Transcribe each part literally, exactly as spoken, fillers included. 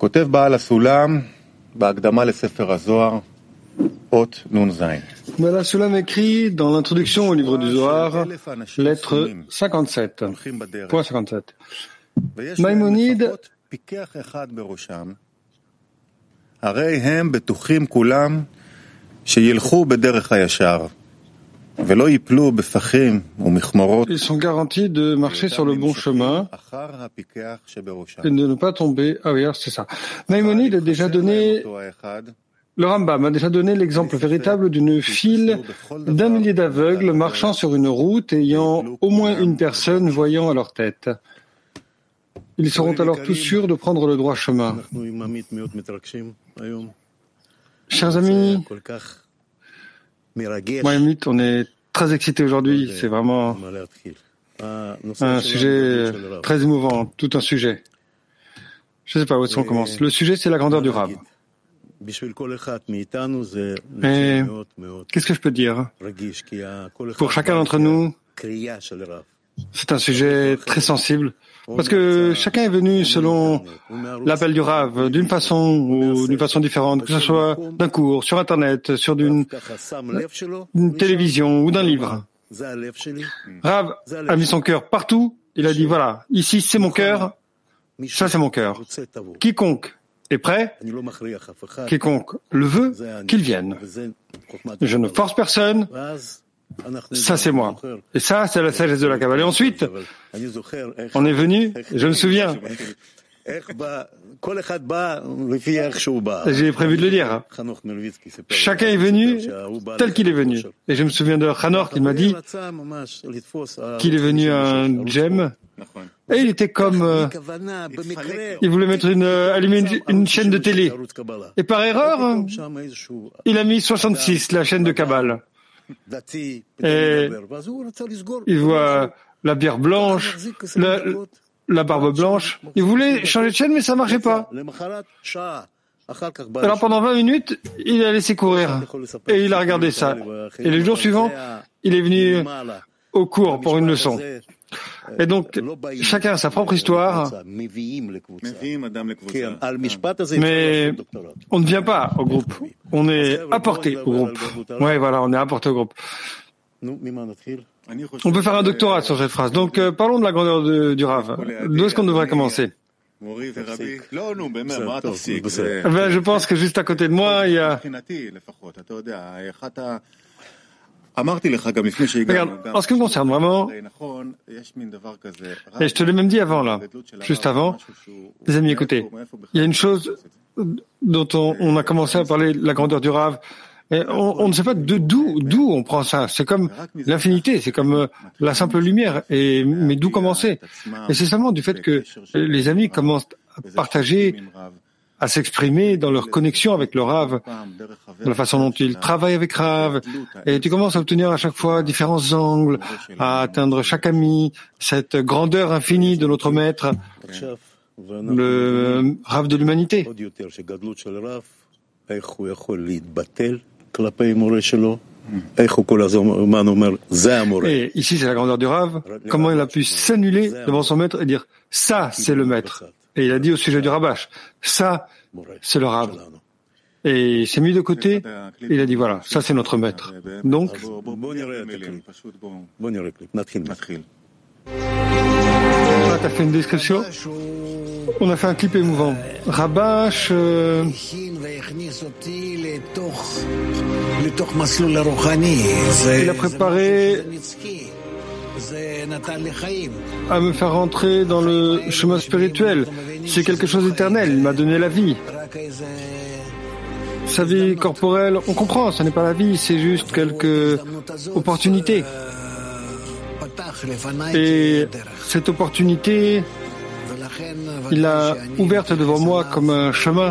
כותב בעל הסולם בהקדמה לספר הזוהר, אות נ"ז. Baal HaSulam écrit dans l'introduction au livre du Zohar, lettre cinquante-sept, point cinquante-sept. Maïmonide הרי הם בטוחים כולם שילכו בדרך הישר ולא ייפלו בפחים ומכמרות. Ils sont garantis de marcher sur le bon chemin et de ne pas tomber. Ah oui, alors c'est ça. Maïmonide a déjà donné, le Rambam a déjà donné l'exemple véritable d'une file d'un millier d'aveugles marchant sur une route ayant au moins une personne voyant à leur tête. Ils seront alors tous sûrs de prendre le droit chemin. Chers amis, Mohamed, on est très excités aujourd'hui. C'est vraiment un sujet très émouvant, tout un sujet. Je ne sais pas où est-ce qu'on commence. Le sujet, c'est la grandeur du Rav. Mais qu'est-ce que je peux dire? Pour chacun d'entre nous, c'est un sujet très sensible. Parce que chacun est venu selon l'appel du Rav, d'une façon ou d'une façon différente, que ce soit d'un cours, sur Internet, sur d'une, d'une télévision ou d'un livre. Rav a mis son cœur partout. Il a dit, voilà, ici c'est mon cœur, ça c'est mon cœur. Quiconque est prêt, quiconque le veut, qu'il vienne. Je ne force personne. Ça, c'est moi. Et ça, c'est la sagesse de la Kabbalah. Et ensuite, on est venu, je me souviens. J'ai prévu de le dire. Chacun est venu tel qu'il est venu. Et je me souviens de Hanor qui m'a dit qu'il est venu un gemme. Et il était comme, euh, il voulait mettre une, allumer une, une chaîne de télé. Et par erreur, il a mis soixante-six, la chaîne de Kabbale. Et il voit la bière blanche, la, la barbe blanche. Il voulait changer de chaîne, mais ça marchait pas. Alors pendant vingt minutes, il a laissé courir. Et il a regardé ça. Et le jour suivant, il est venu au cours pour une leçon. Et donc, chacun a sa propre histoire. Mais on ne vient pas au groupe. On est apporté au groupe. Ouais, voilà, on est apporté au groupe. On peut faire un doctorat sur cette phrase. Donc, euh, parlons de la grandeur de, du Rav. D'où est-ce qu'on devrait commencer? Ben, je pense que juste à côté de moi, il y a... Regarde, en ce qui me concerne vraiment, et je te l'ai même dit avant là, juste avant, les amis, écoutez, il y a une chose dont on, on a commencé à parler, la grandeur du Rav, et on, on ne sait pas de d'où d'où on prend ça. C'est comme l'infinité, c'est comme euh, la simple lumière. Et mais d'où commencer? Et c'est seulement du fait que les amis commencent à partager, à s'exprimer dans leur connexion avec le Rav, de la façon dont ils travaillent avec Rav, et tu commences à obtenir à chaque fois différents angles, à atteindre chaque ami, cette grandeur infinie de notre maître, le Rav de l'humanité. Et ici, c'est la grandeur du Rav, comment il a pu s'annuler devant son maître et dire « ça, c'est le maître ». Et il a dit au sujet du Rabash, ça, c'est le Rav. Et il s'est mis de côté, et il a dit, voilà, ça c'est notre maître. Donc, là, tu as fait une description. On a fait un clip émouvant. Rabash, euh, il a préparé à me faire rentrer dans le chemin spirituel. C'est quelque chose d'éternel. Il m'a donné la vie. Sa vie corporelle, on comprend, ce n'est pas la vie, c'est juste quelques opportunités. Et cette opportunité, il l'a ouverte devant moi comme un chemin.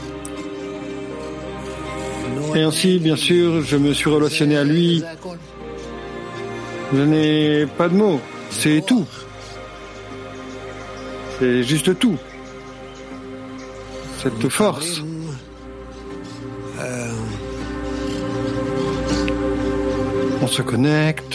Et ainsi, bien sûr, je me suis relationné à lui. Je n'ai pas de mots, c'est tout. C'est juste tout. Cette force. On se connecte.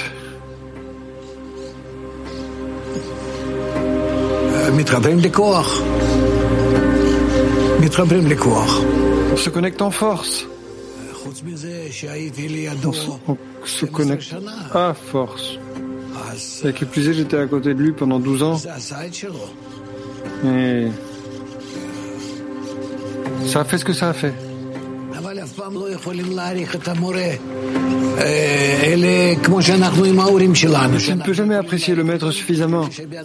On se connecte en force. On se, on se connecte à force. Avec le plus, j'étais à côté de lui pendant douze ans. Et ça a fait ce que ça a fait. Je ne peux jamais apprécier le maître suffisamment.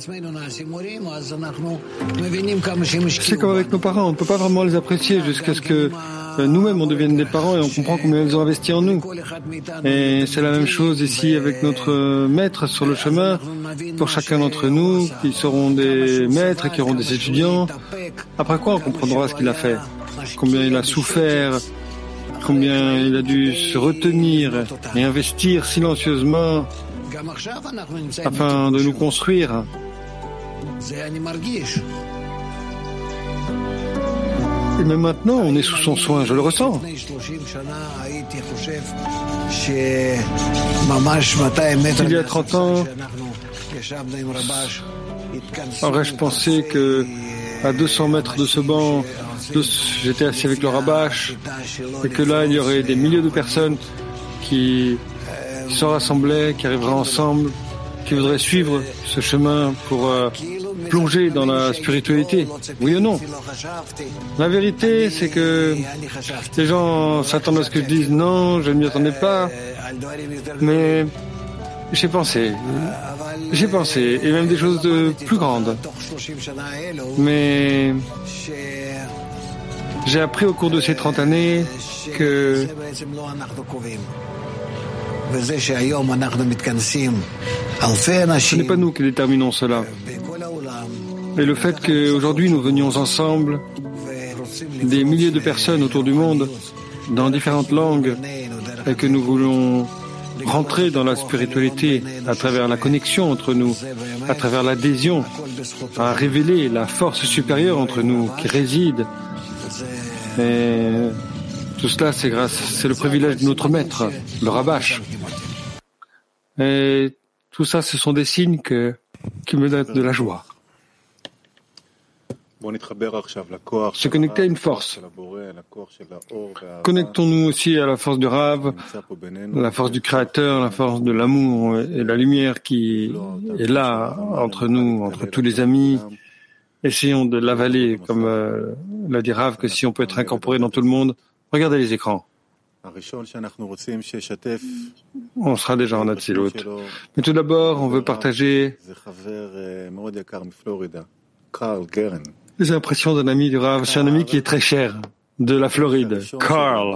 C'est comme avec nos parents, on ne peut pas vraiment les apprécier jusqu'à ce que nous-mêmes on devienne des parents et on comprend combien ils ont investi en nous. Et c'est la même chose ici avec notre maître sur le chemin. Pour chacun d'entre nous, qui seront des maîtres et qui auront des étudiants, après quoi on comprendra ce qu'il a fait, combien il a souffert, combien il a dû se retenir et investir silencieusement afin de nous construire. Et même maintenant, on est sous son soin, je le ressens. Il y a trente ans, aurais-je pensé que à deux cents mètres de ce banc, j'étais assis avec le Rabash, et que là, il y aurait des milliers de personnes qui se rassemblaient, qui arriveraient ensemble, qui voudraient suivre ce chemin pour euh, plonger dans la spiritualité. Oui ou non? La vérité, c'est que les gens s'attendent à ce que je dise non, je ne m'y attendais pas, mais j'ai pensé, j'ai pensé, et même des choses de plus grandes. Mais j'ai appris au cours de ces trente années que ce n'est pas nous qui déterminons cela. Et le fait qu'aujourd'hui nous venions ensemble, des milliers de personnes autour du monde, dans différentes langues, et que nous voulons rentrer dans la spiritualité à travers la connexion entre nous, à travers l'adhésion, à révéler la force supérieure entre nous qui réside. Et tout cela, c'est grâce, c'est le privilège de notre maître, le Rabash. Et tout ça, ce sont des signes que, qui me donnent de la joie. Se connecter à une force. Connectons-nous aussi à la force du Rav, la force du Créateur, la force de l'amour et la lumière qui est là entre nous, entre tous les amis. Essayons de l'avaler, comme euh, l'a dit Rav, que si on peut être incorporé dans tout le monde, regardez les écrans. On sera déjà en Atzilut. Mais tout d'abord, on veut partager les impressions d'un ami du Rav. C'est un ami qui est très cher, de la Floride, Carl.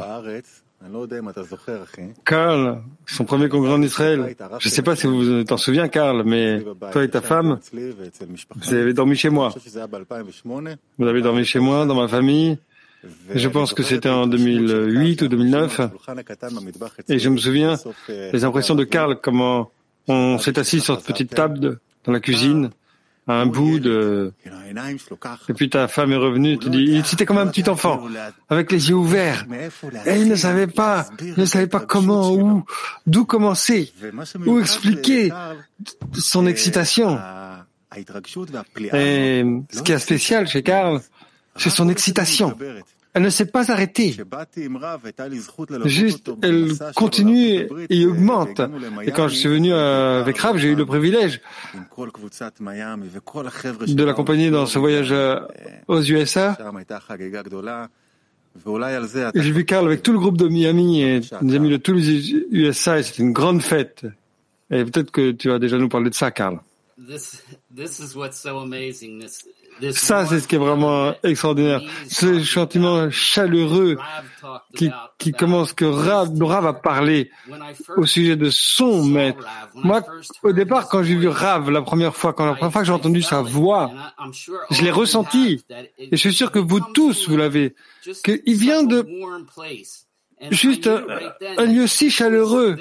Carl, son premier congrès en Israël. Je ne sais pas si vous t'en souviens, Carl, mais toi et ta femme, vous avez dormi chez moi. Vous avez dormi chez moi, dans ma famille. Je pense que c'était en deux mille huit ou deux mille neuf. Et je me souviens des impressions de Carl, comment on s'est assis sur cette petite table de, dans la cuisine, à un bout de... Et puis ta femme est revenue et te dit, il était comme un petit enfant, avec les yeux ouverts. Et il ne savait pas, il ne savait pas comment, où, d'où commencer, où expliquer son excitation. Et ce qui est spécial chez Carl, c'est son excitation. Elle ne s'est pas arrêtée. Juste, elle continue et augmente. Et quand je suis venu avec Rav, j'ai eu le privilège de l'accompagner dans ce voyage aux U S A. Et j'ai vu Carl avec tout le groupe de Miami et des amis de tous les U S A et c'était une grande fête. Et peut-être que tu vas déjà nous parler de ça, Carl. Ça, c'est ce qui est vraiment extraordinaire. Ce sentiment chaleureux qui, qui commence que Rav, Rav a parlé au sujet de son maître. Moi, au départ, quand j'ai vu Rav la première fois, quand la première fois que j'ai entendu sa voix, je l'ai ressenti. Et je suis sûr que vous tous, vous l'avez. Qu'il vient de juste un, un lieu si chaleureux.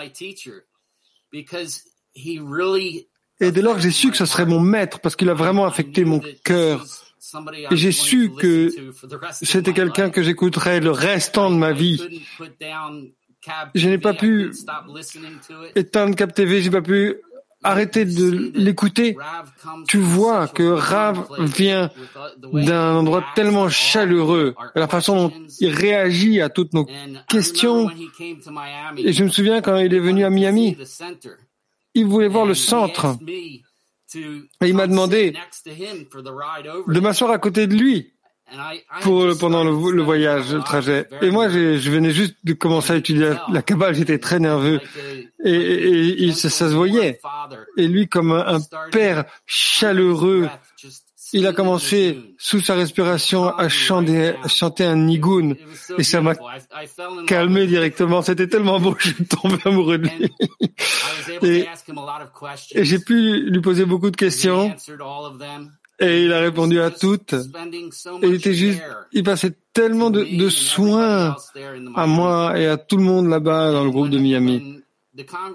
Et dès lors que j'ai su que ce serait mon maître, parce qu'il a vraiment affecté mon cœur, et j'ai su que c'était quelqu'un que j'écouterais le restant de ma vie. Je n'ai pas pu éteindre Cap T V, j'ai pas pu arrêté de l'écouter, tu vois que Rav vient d'un endroit tellement chaleureux, la façon dont il réagit à toutes nos questions. Et je me souviens quand il est venu à Miami, il voulait voir le centre. Et il m'a demandé de m'asseoir à côté de lui pour, pendant le, le voyage, le trajet. Et moi, je, je venais juste de commencer à étudier la, la Kabbale, j'étais très nerveux. Et, et, et, et ça, ça se voyait. Et lui, comme un, un père chaleureux, il a commencé, sous sa respiration, à chanter, à chanter un nigoun. Et ça m'a calmé directement. C'était tellement beau, je suis tombé amoureux de lui. Et, et j'ai pu lui poser beaucoup de questions. Et il a répondu à toutes. Et il était juste, il passait tellement de, de soins à moi et à tout le monde là-bas dans le groupe de Miami. Et quand,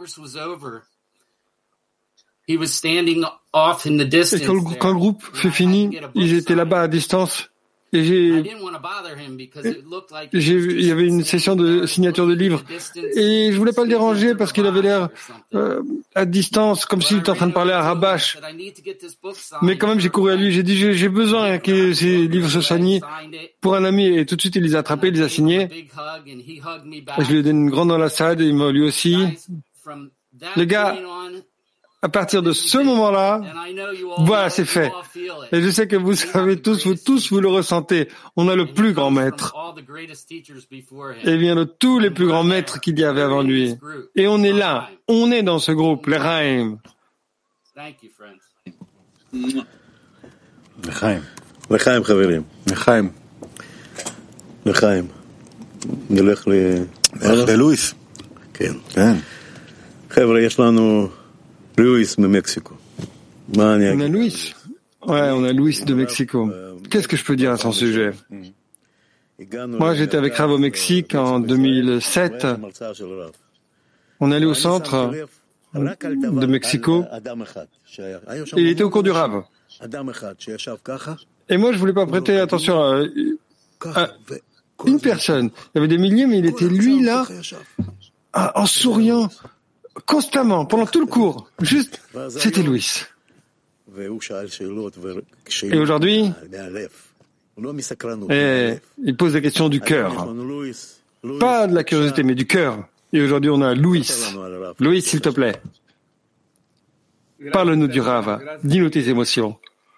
le, quand le groupe fut fini, ils étaient là-bas à distance. Et j'ai, j'ai, il y avait une session de signature de livres. Et je voulais pas le déranger parce qu'il avait l'air euh, à distance, comme s'il était en train de parler à Rabash. Mais quand même, j'ai couru à lui. J'ai dit, j'ai, j'ai besoin que ces livres soient signés pour un ami. Et tout de suite, il les a attrapés, il les a signés. Et je lui ai donné une grande enlaçade et il m'a lui aussi. Les gars, à partir de ce moment-là, voilà, c'est fait. Et je sais que vous savez tous, vous tous, vous le ressentez. On a le plus grand maître. Et il vient de tous les plus grands maîtres qu'il y avait avant lui. Et on est là. On est dans ce groupe, les Raïm. לחיים. לחיים, חברים. לחיים. לחיים. נלך ל... נלך ללואיס. כן. כן. חבר'ה, יש לנו... Luis de Mexico. On a Luis. Ouais, on a Luis de Mexico. Qu'est-ce que je peux dire à son sujet? Moi, j'étais avec Rav au Mexique en deux mille sept. On est allé au centre de Mexico. Et il était au cours du Rav. Et moi, je voulais pas prêter attention à, à une personne. Il y avait des milliers, mais il était lui là, en souriant. Constamment, pendant tout le cours. Juste, c'était Louis. Et aujourd'hui, et il pose des questions du cœur. Pas de la curiosité, mais du cœur. Et aujourd'hui, on a Louis. Louis, s'il te plaît. Parle-nous du Rav. Dis-nous tes émotions.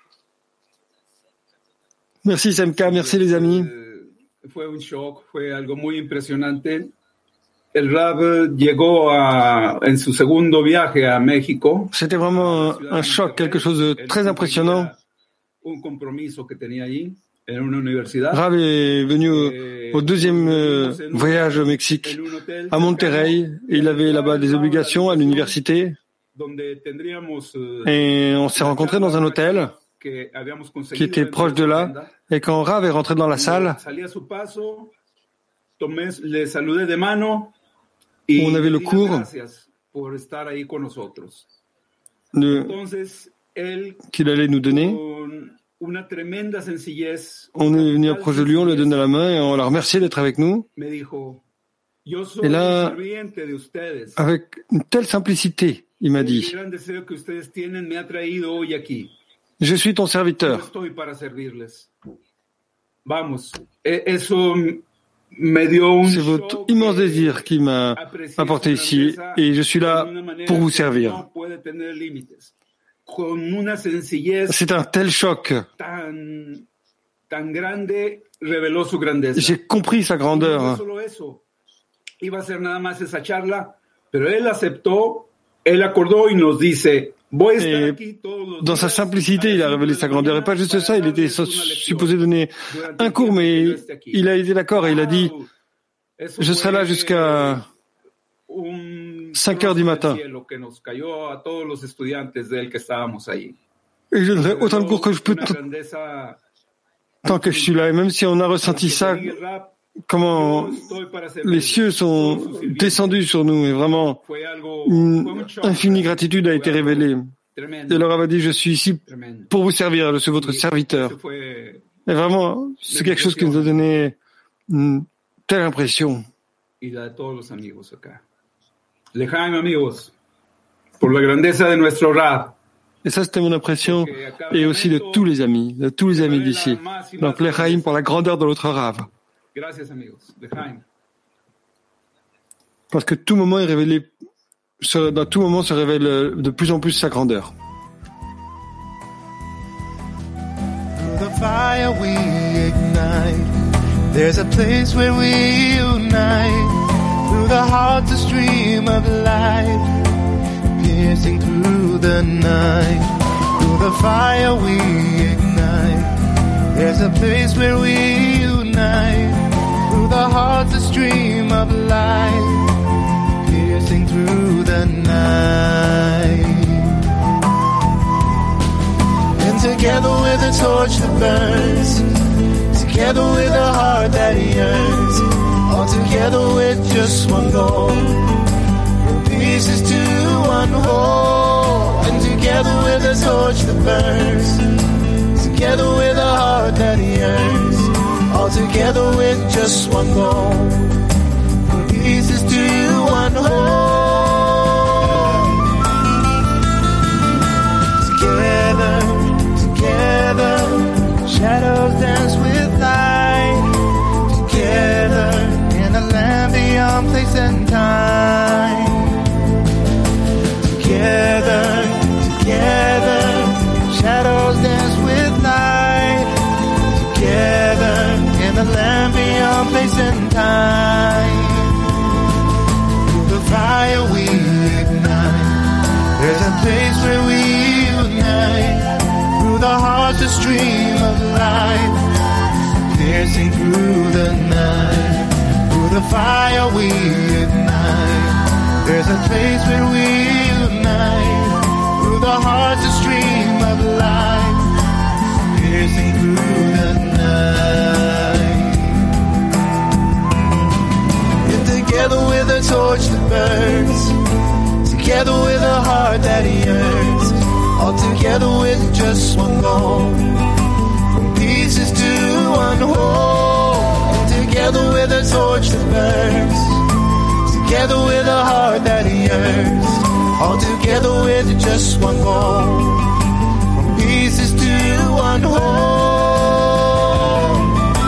Merci Semka, merci les amis. Fue un shock, fue algo muy impresionante. El Rav llegó a, en su segundo viaje a México. C'était vraiment un, un choc, quelque chose de très impressionnant. Un compromiso que tenía allí, en una universidad. Rav est venu au, au deuxième euh, voyage au Mexique, à Monterrey. Il avait là-bas des obligations à l'université. Et on s'est rencontrés dans un hôtel qui était proche de là. Et quand Rav est rentré dans la salle, on avait le cours de, qu'il allait nous donner. On est venu approche de lui, on lui a donné la main et on l'a remercié d'être avec nous. Et là, avec une telle simplicité, il m'a dit, je suis ton serviteur. C'est votre immense désir qui m'a apporté ici et je suis là pour vous servir. C'est un tel choc. J'ai compris sa grandeur. Et dans sa simplicité, il a révélé sa grandeur. Et pas juste ça, il était supposé donner un cours, mais il a été d'accord et il a dit « Je serai là jusqu'à cinq heures du matin. » Et je donnerai autant de cours que je peux t- tant que je suis là. Et même si on a ressenti ça, comment les cieux sont descendus sur nous et vraiment une infinie gratitude a été révélée. Et leur a dit, je suis ici pour vous servir, je suis votre serviteur. Et vraiment, c'est quelque chose qui nous a donné une telle impression. por la grandeza de nuestro Rab. Et ça, c'était mon impression, et aussi de tous les amis, de tous les amis d'ici. Donc, l'Echaim pour la grandeur de notre Rav. Gracias, amigos. L'Echaim. Parce que tout moment est révélé, dans tout moment se révèle de plus en plus sa grandeur. The fire we ignite, there's a place where we unite. Through the heart, a stream of light, piercing through the night. Through the fire we ignite, there's a place where we unite. Through the heart, a stream of light, piercing through the night. And together with a torch that burns, together with a heart that yearns, all together with just one goal, from pieces to one whole. And together with a torch that burns, together with a heart that yearns, all together with just one goal, from pieces to one whole. Together, together, shadows dance with light. Together, in a land beyond place and time. Together, together, shadows dance with light. Together, in a land beyond place and time. Through the fire we ignite, there's a place where we unite. Through the heart's a stream of light, piercing through the night. Through the fire we ignite, there's a place where we unite. Through the heart's a stream of light, piercing through the night. And together with a torch that burns, together with a heart that yearns, all together with just one goal, from pieces to one whole. And together with a torch that burns, together with a heart that yearns, all together with just one goal, from pieces to one whole.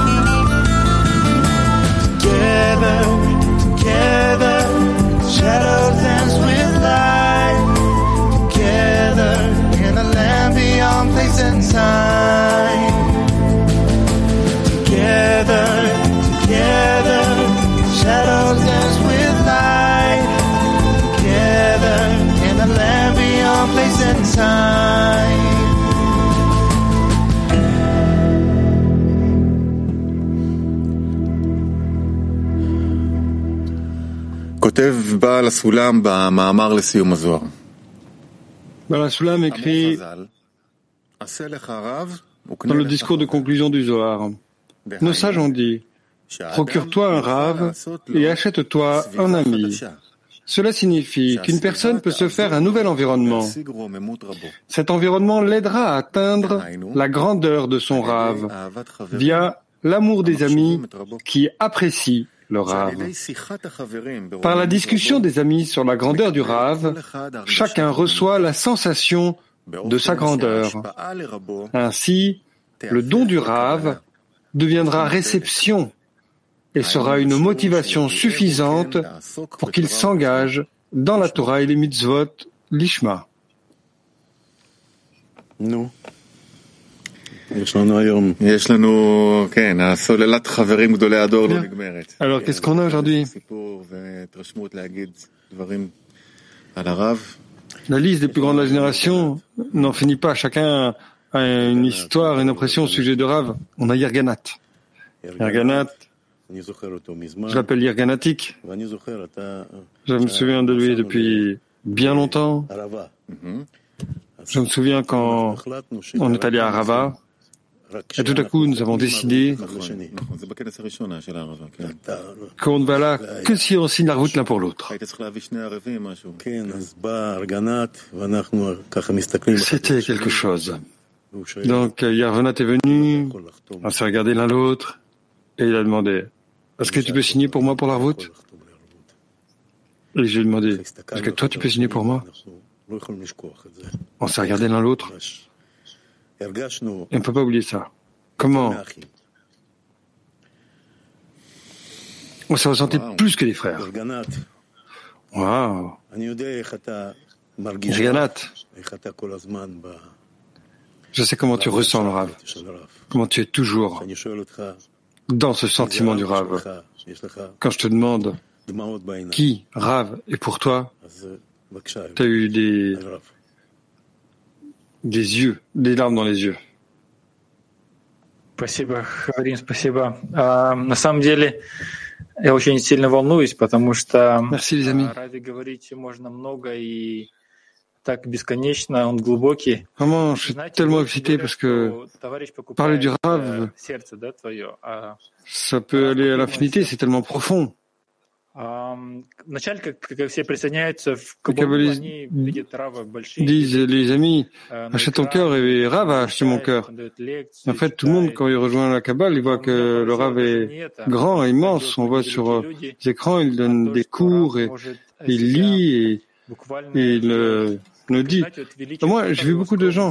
Together, together, shadows dance with light. Together, in a land beyond place and time. Together, together, shadows dance with light. Together, in a land beyond place and time. כותב בעל הסולם במאמר לסיום הזוהר. בעל הסולם écrit dans le discours de conclusion du Zohar. Nos sages ont dit, procure-toi un rave et achète-toi un ami. Cela signifie qu'une personne peut se faire un nouvel environnement. Cet environnement l'aidera à atteindre la grandeur de son rave via l'amour des amis qui apprécient le rave. Par la discussion des amis sur la grandeur du rave, chacun reçoit la sensation de sa grandeur. Ainsi, le don du rave deviendra réception et sera une motivation suffisante pour qu'il s'engage dans la Torah et les mitzvot l'ishma. Non. Alors, qu'est-ce qu'on a aujourd'hui? La liste des plus grands de la génération n'en finit pas. Chacun a une histoire, une impression au sujet de Rav. On a Yerganat. Yerganat, je l'appelle Yerganatik. Je me souviens de lui depuis bien longtemps. Je me souviens quand on est allé à Rava. Et tout à coup, nous avons décidé qu'on ne va là que si on signe la route l'un pour l'autre. C'était quelque chose. Donc, Yerganat est venu, on s'est regardé l'un l'autre, et il a demandé, est-ce que tu peux signer pour moi pour la route? Et je lui ai demandé, est-ce que toi tu peux signer pour moi? On s'est regardé l'un l'autre et on ne peut pas oublier ça. Comment on s'est ressenti plus que des frères. Waouh. Riganat, je sais comment tu ressens le Rav, comment tu es toujours dans ce sentiment du Rav. Quand je te demande qui, Rav, est pour toi, tu as eu des, des yeux, des larmes dans les yeux. Спасибо, Харин, спасибо. А, на самом деле, я очень сильно волнуюсь, потому что Merci, les amis. Рави говорить можно много и так бесконечно, он глубокий. Vraiment, je suis tellement excité parce que parler du Rav, сердце, да, твое, а ça peut aller à l'infinité, c'est tellement profond. Вначале, как все присоединяются к Les Богу, kabbalistes они видят Рава большие, disent, les amis, achète ton cœur et Rav a acheté mon cœur. En fait, tout le monde, quand il rejoint la Kabbale, il voit que le Rav est grand et immense. On voit sur les écrans, il donne des cours et il lit et, et il euh, nous dit. Moi, j'ai vu beaucoup de gens,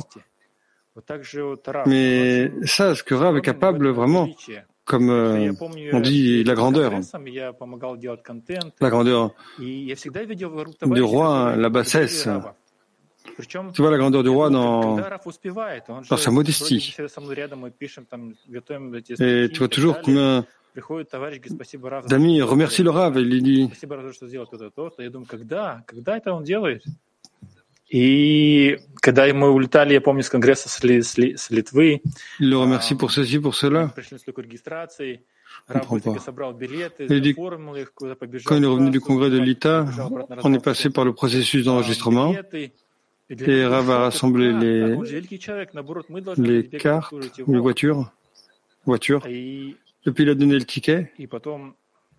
mais ça, ce que Rav est capable vraiment, comme euh, on dit, la grandeur, la grandeur du roi, la bassesse. Tu vois la grandeur du roi dans, dans sa modestie. Et tu vois toujours combien d'amis remercient le Rav et il dit И когда мы улетали, я помню, с конгресса с, Ли, с, Ли, с Литвы, il le remercie pour ceci, pour cela. пришли с такой регистрацией, Je comprends pas. собрал билеты, Il dit, оформил их, куда побежал. quand il est revenu du congrès de l'I T A, on est passé par le processus d'enregistrement et Rav a rassemblé les, les cartes, les voitures, voitures, et puis il a donné le ticket. И потом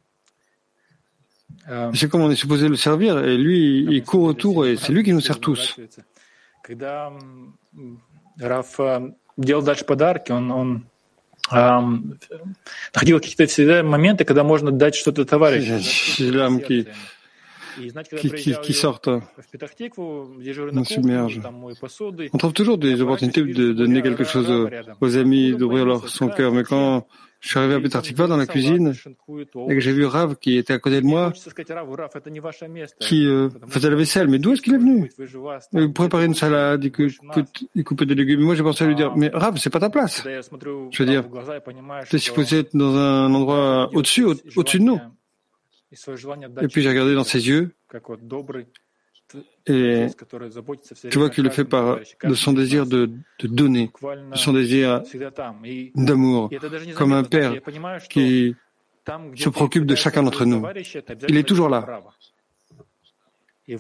C'est comme on est supposé le servir, et lui, il court autour, et c'est lui qui nous sert tous. Когда Раф делал дальше подарки, он, он эм, находил какие-то всегда моменты, когда можно дать что-то товарищу. C'est l'âme qui, qui, qui, qui sortent, nous submerge. On trouve toujours des opportunités de donner quelque chose aux, aux amis, d'ouvrir leur, son cœur, mais quand je suis arrivé à Petah Tikva dans la cuisine et que j'ai vu Rav qui était à côté de moi, qui euh, faisait la vaisselle. Mais d'où est-ce qu'il est venu? Il préparait une salade, il coupait, il coupait des légumes. Moi, j'ai pensé à lui dire, mais Rav, c'est pas ta place. Je veux dire, tu es supposé être dans un endroit au-dessus, au- au-dessus de nous. Et puis j'ai regardé dans ses yeux et tu vois qu'il le fait par de son désir de, de donner, de son désir d'amour, comme un père qui se préoccupe de chacun d'entre nous. Il est toujours là. Et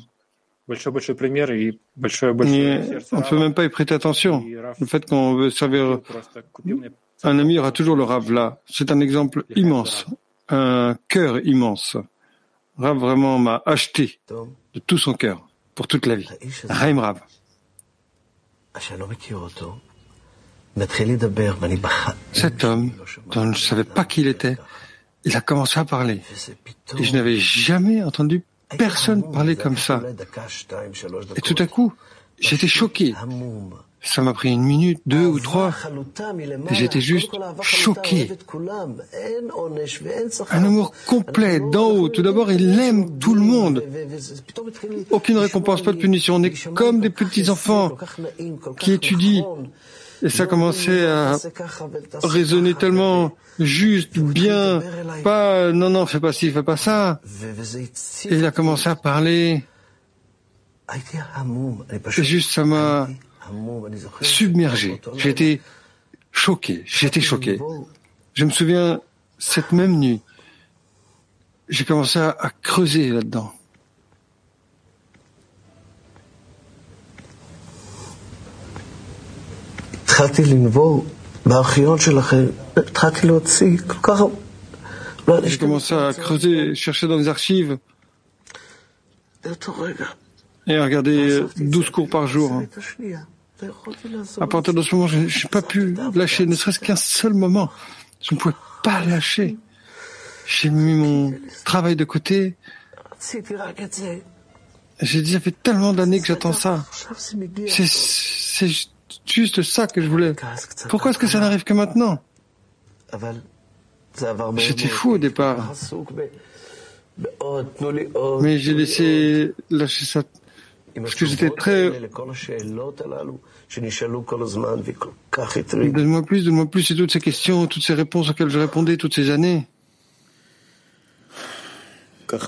on ne peut même pas y prêter attention. Le fait qu'on veut servir un ami, il y aura toujours le Rav là. C'est un exemple immense, un cœur immense. Rav vraiment m'a acheté de tout son cœur, pour toute la vie. Chaim Rav. Cet homme, dont je ne savais pas qui il était, il a commencé à parler. Et je n'avais jamais entendu personne parler comme ça. Et tout à coup, j'étais choqué. Ça m'a pris une minute, deux ou trois, et j'étais juste choqué. Un amour complet, d'en haut. Tout d'abord, il aime tout le monde. Aucune récompense, pas de punition. On est comme des petits enfants qui étudient. Et ça commençait à résonner tellement juste, bien, pas non, non, fais pas ci, fais pas ça. Et il a commencé à parler. Et juste, ça m'a submergé. J'ai été choqué. J'étais choqué. Je me souviens, cette même nuit, j'ai commencé à, à creuser là-dedans. J'ai commencé à creuser, chercher dans les archives et à regarder douze cours par jour. À partir de ce moment, je n'ai pas pu lâcher, ne serait-ce qu'un seul moment. Je ne pouvais pas lâcher. J'ai mis mon travail de côté J'ai dit, ça fait tellement d'années que j'attends ça. C'est, c'est juste ça que je voulais. Pourquoi est-ce que ça n'arrive que maintenant? J'étais fou au départ. Mais j'ai laissé lâcher ça. Parce que j'étais très... Donne-moi plus, donne-moi plus, c'est toutes ces questions, toutes ces réponses auxquelles je répondais toutes ces années. C'est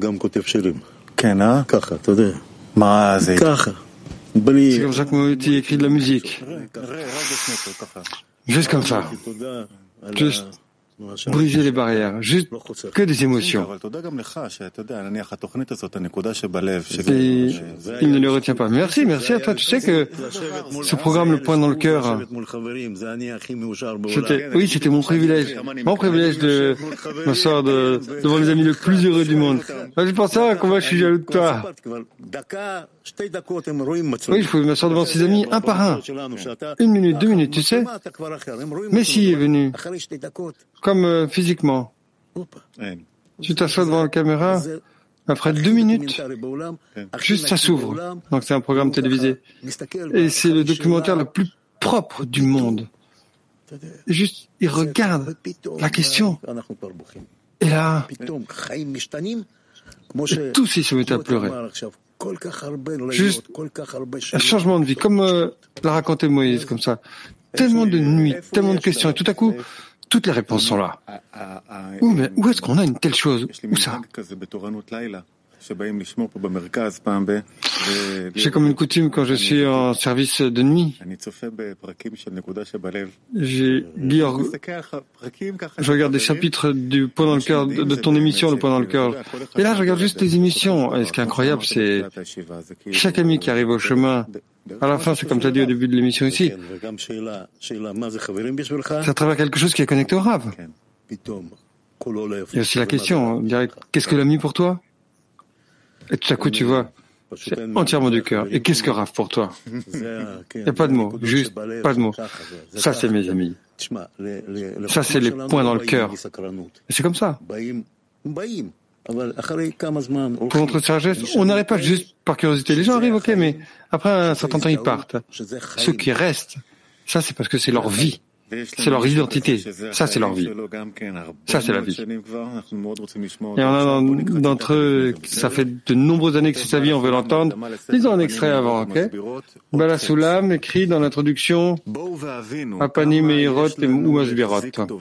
comme ça que Moti écrit de la musique. Juste comme ça. Juste briser les barrières, juste que des émotions. Et il ne le retient pas. Merci, merci à toi. Tu sais que ce programme, Le Point dans le cœur, c'était, oui, c'était mon privilège. Mon privilège de m'asseoir de, devant les amis les plus heureux du monde. Je pensais à combien je suis jaloux de toi. Oui, je pouvais m'asseoir devant ses amis un par un. Une minute, deux minutes, tu sais. Messi est venu. Comme euh, physiquement. Tu t'assois devant la caméra, après deux minutes, juste ça s'ouvre. Donc c'est un programme télévisé. Et c'est le documentaire le plus propre du monde. Juste, il regarde la question. Et là, tous ils se mettent à pleurer. Juste un changement de vie, comme euh, l'a raconté Moïse, comme ça. Tellement de nuits, tellement de questions, et tout à coup, toutes les réponses sont là. Où, mais où est-ce qu'on a une telle chose? Où ça? J'ai comme une coutume quand je suis en service de nuit. J'ai dit, je regarde des chapitres du Point dans le cœur, de ton émission, Le Point dans le cœur. Et là, je regarde juste les émissions. Et ce qui est incroyable, c'est chaque ami qui arrive au chemin. À la fin, c'est comme tu as dit au début de l'émission ici. C'est à travers quelque chose qui est connecté au Rav. Il y a aussi la question, on dirait, qu'est-ce que l'ami pour toi? Et tout à coup, tu vois, c'est entièrement du cœur. Et qu'est-ce que Rav pour toi? Il n'y a pas de mots, juste pas de mots. Ça, c'est mes amis. Ça, c'est les points dans le cœur. Et c'est comme ça. Pour notre sagesse, on n'arrive pas juste par curiosité. Les gens arrivent, ok, mais après un certain temps, ils partent. Ceux qui restent, ça, c'est parce que c'est leur vie. C'est leur identité. Ça, c'est leur vie. Ça, c'est la vie. Et on a d'entre eux, ça fait de nombreuses années que c'est sa vie, on veut l'entendre. Lisons un extrait avant, ok? Bala Sulam écrit dans l'introduction, Apanim Meirot Umasbirot.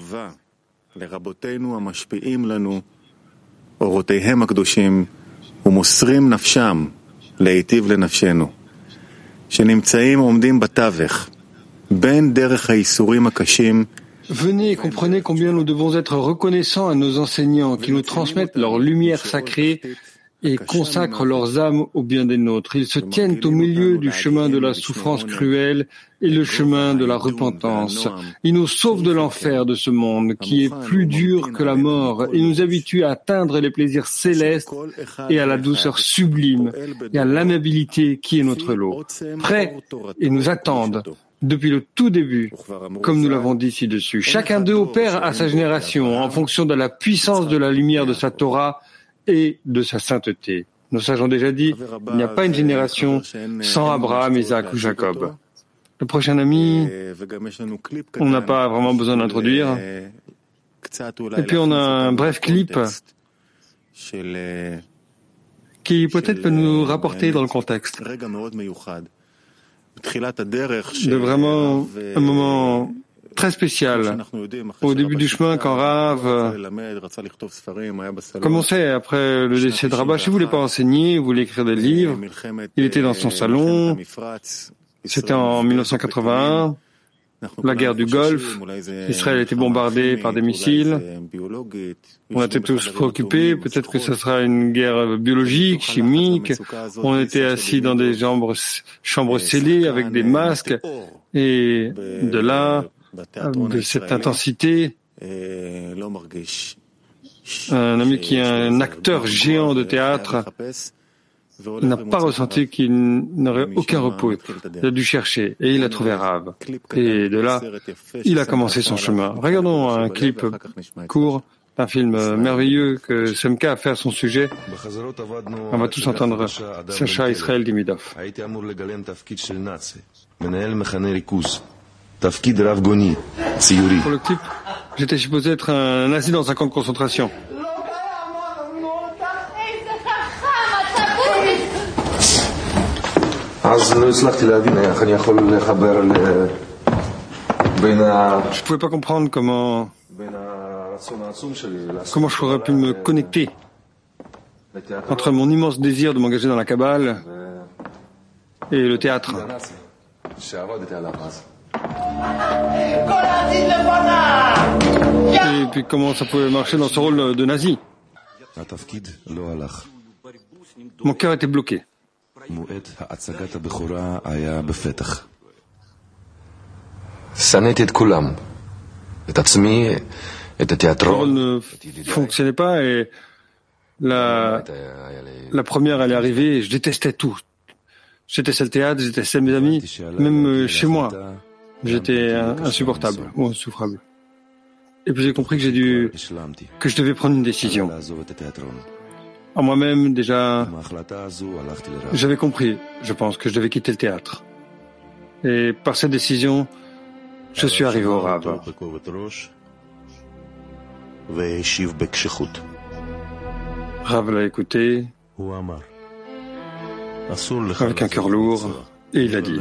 אורותיהם הקדושים ומוסרים נפשם להיטיב לנפשנו, שנמצאים עומדים בתווך, בין דרך האיסורים הקשים. Venez et comprenez combien nous devons être reconnaissants à nos enseignants qui nous transmettent leur lumière sacrée et consacrent leurs âmes au bien des nôtres. Ils se tiennent au milieu du chemin de la souffrance cruelle et le chemin de la repentance. Ils nous sauvent de l'enfer de ce monde qui est plus dur que la mort et nous habituent à atteindre les plaisirs célestes et à la douceur sublime et à l'amabilité qui est notre lot. Prêts et nous attendent depuis le tout début, comme nous l'avons dit ci-dessus. Chacun d'eux opère à sa génération en fonction de la puissance de la lumière de sa Torah et de sa sainteté. Nos sages ont déjà dit, il n'y a pas une génération sans Abraham, Isaac ou Jacob. Le prochain ami, on n'a pas vraiment besoin d'introduire. Et puis on a un bref clip qui peut-être peut nous rapporter dans le contexte de vraiment un moment très spécial. Au début du chemin, quand Rav commençait après le décès de Rabash, il ne voulait pas enseigner, il voulait écrire des livres. Il était dans son salon. C'était en mille neuf cent quatre-vingt-un, la guerre du Golfe. Israël était bombardé par des missiles. On était tous préoccupés. Peut-être que ce sera une guerre biologique, chimique. On était assis dans des chambres, chambres scellées avec des masques. Et de là, de cette intensité, un ami qui est un acteur géant de théâtre n'a pas ressenti qu'il n'aurait aucun repos. Il a dû chercher et il a trouvé Rav. Et de là, il a commencé son chemin. Regardons un clip court un film merveilleux que Semka a fait à son sujet. On va tous entendre Sacha Israël Demidov. Pour le clip, j'étais supposé être un nazi dans un camp de concentration. Je ne pouvais pas comprendre comment comment j'aurais pu me connecter entre mon immense désir de m'engager dans la Kabbale et le théâtre. Et puis comment ça pouvait marcher dans ce rôle de nazi. Mon cœur était bloqué. Le rôle ne fonctionnait pas et la, la première elle est arrivée et je détestais tout. Je détestais le théâtre, je détestais mes amis, même chez moi. J'étais insupportable ou insouffrable. Et puis j'ai compris que j'ai dû, que je devais prendre une décision. En moi-même, déjà, j'avais compris, je pense, que je devais quitter le théâtre. Et par cette décision, je suis arrivé au Rav. Rav l'a écouté, avec un cœur lourd, et il a dit,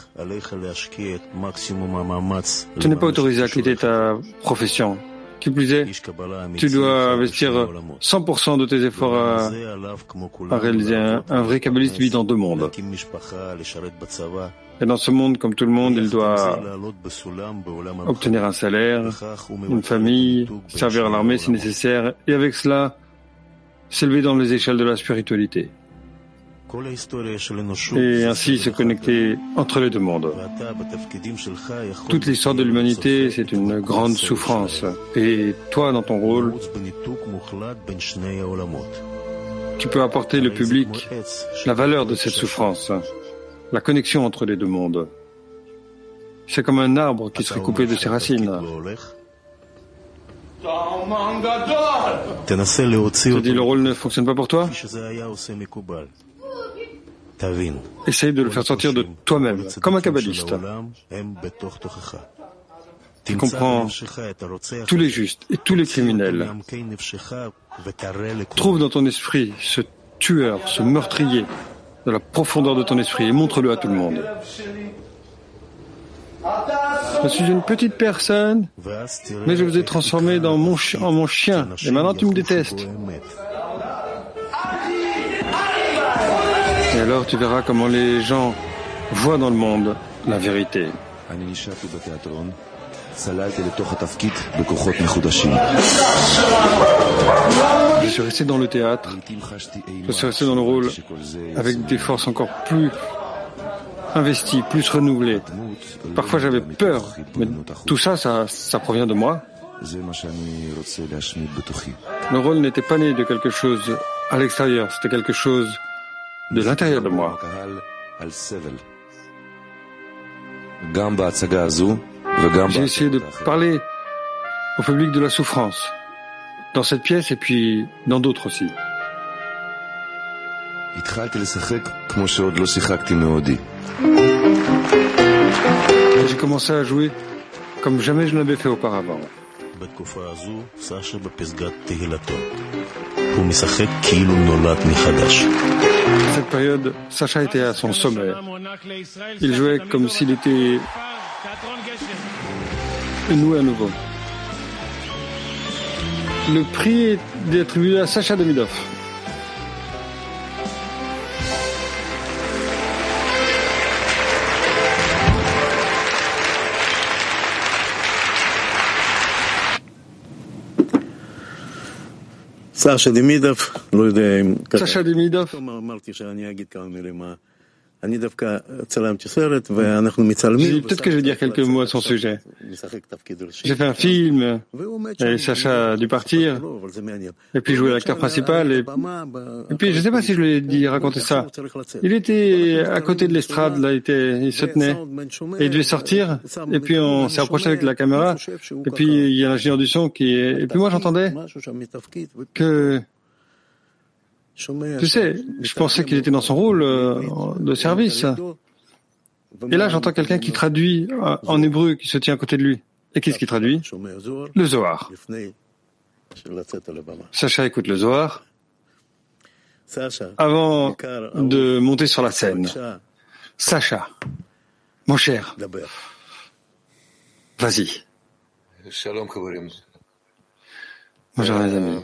tu n'es pas autorisé à quitter ta profession. Qui plus est, tu dois investir cent pour cent de tes efforts à, à réaliser un, un vrai kabbaliste vit dans deux mondes. Et dans ce monde, comme tout le monde, il doit obtenir un salaire, une famille, servir à l'armée si nécessaire, et avec cela, s'élever dans les échelles de la spiritualité. Et ainsi se connecter entre les deux mondes. Toute l'histoire de l'humanité, c'est une grande souffrance. Et toi, dans ton rôle, tu peux apporter le public la valeur de cette souffrance, la connexion entre les deux mondes. C'est comme un arbre qui serait coupé de ses racines. Tu dis, le rôle ne fonctionne pas pour toi? Essaye de le faire sortir de toi-même, comme un kabbaliste. Tu comprends tous les justes et tous les criminels. Trouve dans ton esprit ce tueur, ce meurtrier, de la profondeur de ton esprit, et montre-le à tout le monde. Je suis une petite personne, mais je vous ai transformé dans mon chi- en mon chien, et maintenant tu me détestes. Et alors tu verras comment les gens voient dans le monde la vérité. Je suis resté dans le théâtre, je suis resté dans le rôle avec des forces encore plus investies, plus renouvelées. Parfois j'avais peur, mais tout ça, ça, ça provient de moi. Le rôle n'était pas né de quelque chose à l'extérieur, c'était quelque chose de l'intérieur de moi. J'ai essayé de parler au public de la souffrance, dans cette pièce et puis dans d'autres aussi. J'ai commencé à jouer comme jamais je ne l'avais fait auparavant. Cette période, Sacha était à son sommet. Il jouait comme s'il était noué à nouveau. Le prix est attribué à Sacha Demidov. Sacha Demidov, Sacha Demidov, Peut-être que je vais dire quelques mots à son sujet. J'ai fait un film, et Sacha a dû partir, et puis jouer l'acteur principal, et, et puis je ne sais pas si je lui ai dit raconter ça. Il était à côté de l'estrade, là, il, était, il se tenait, et il devait sortir, et puis on s'est approché avec la caméra, et puis il y a l'ingénieur du son qui est... Et puis moi j'entendais que... Tu sais, je pensais qu'il était dans son rôle euh, de service. Et là, j'entends quelqu'un qui traduit euh, en hébreu, qui se tient à côté de lui. Et qu'est-ce qu'il traduit? Le Zohar. Sacha écoute le Zohar avant de monter sur la scène. Sacha, mon cher, vas-y. Bonjour les amis.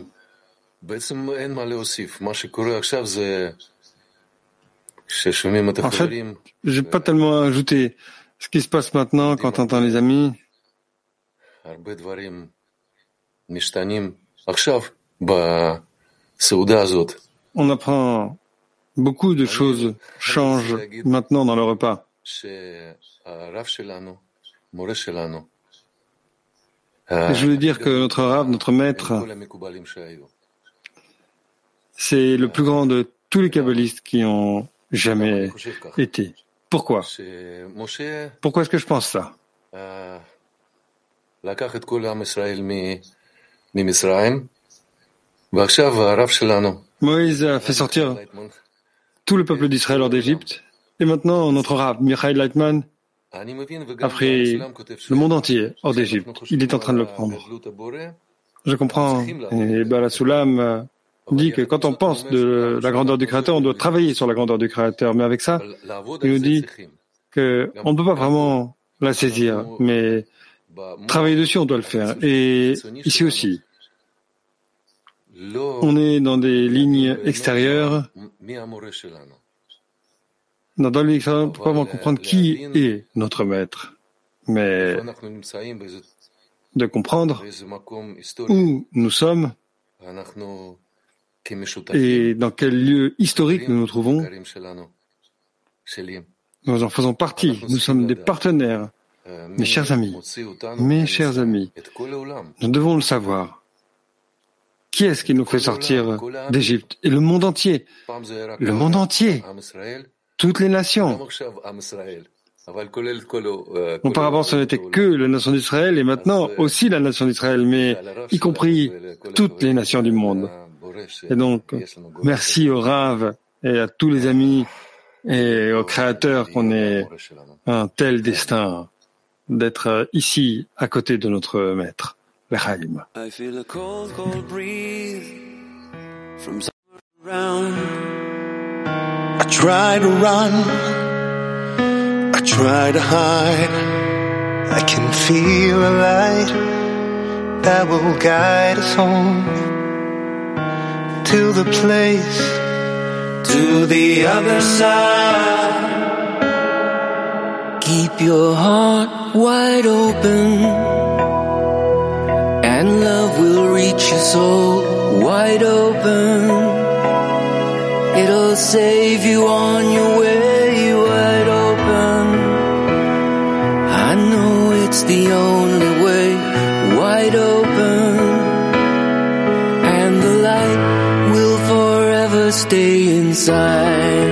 En fait, je n'ai pas tellement ajouté. Ce qui se passe maintenant quand on entend les amis, on apprend beaucoup de choses changent maintenant dans le repas. Et je veux dire que notre Rav, notre maître, c'est le plus grand de tous les kabbalistes qui ont jamais été. Pourquoi? Pourquoi est-ce que je pense ça? Moïse a fait sortir tout le peuple d'Israël hors d'Égypte, et maintenant notre Rav, Michael Leitman, a pris le monde entier hors d'Égypte. Il est en train de le prendre. Je comprends. Et Bala Soulam dit que quand on pense de la grandeur du Créateur, on doit travailler sur la grandeur du Créateur. Mais avec ça, il nous dit qu'on ne peut pas vraiment la saisir, mais travailler dessus, on doit le faire. Et ici aussi, on est dans des lignes extérieures. Dans les extérieurs, on ne peut pas vraiment comprendre qui est notre maître, mais de comprendre où nous sommes et dans quel lieu historique nous nous trouvons. Nous en faisons partie, nous sommes des partenaires. Mes chers amis, mes chers amis, nous devons le savoir. Qui est-ce qui nous fait sortir d'Égypte? Et le monde entier, le monde entier, toutes les nations. Auparavant, ce n'était que la nation d'Israël et maintenant aussi la nation d'Israël, mais y compris toutes les nations du monde. Et donc, merci au Rav et à tous les amis et au Créateur qu'on ait un tel destin d'être ici à côté de notre Maître, l'Chaim. I try to run, I try to hide. I can feel a light that will guide us home to the place, to the other side. Keep your heart wide open, and love will reach your soul wide open. It'll save you on your way wide open. I know it's the only way wide open. And the light will forever stay inside.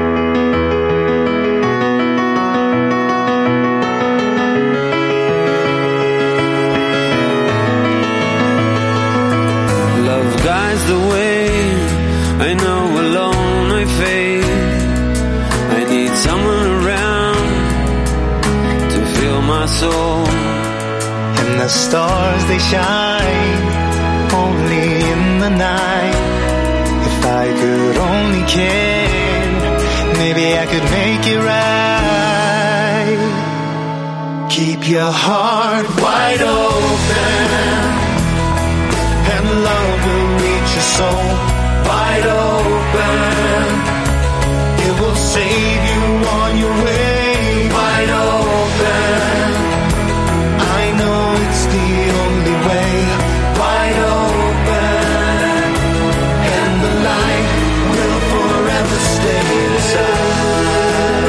Love guides the way. I know alone I fade. I need someone around to fill my soul. And the stars they shine only in the night. If I could only care, maybe I could make it right. Keep your heart wide open, and love will reach your soul wide open. It will save you on your way wide open. I know it's the only way wide open. And the light will forever stay inside.